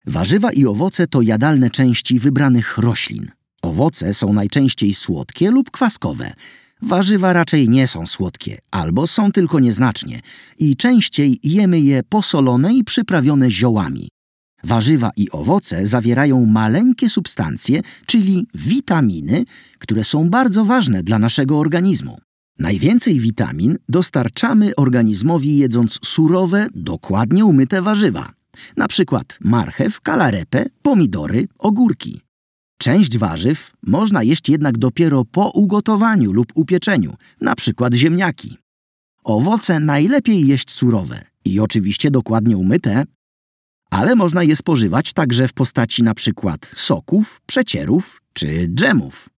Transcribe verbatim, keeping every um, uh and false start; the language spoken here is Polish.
Warzywa i owoce to jadalne części wybranych roślin. Owoce są najczęściej słodkie lub kwaskowe. Warzywa raczej nie są słodkie, albo są tylko nieznacznie i częściej jemy je posolone i przyprawione ziołami. Warzywa i owoce zawierają maleńkie substancje, czyli witaminy, które są bardzo ważne dla naszego organizmu. Najwięcej witamin dostarczamy organizmowi jedząc surowe, dokładnie umyte warzywa. Na przykład marchew, kalarepę, pomidory, ogórki. Część warzyw można jeść jednak dopiero po ugotowaniu lub upieczeniu, na przykład ziemniaki. Owoce najlepiej jeść surowe i oczywiście dokładnie umyte, ale można je spożywać także w postaci na przykład soków, przecierów czy dżemów.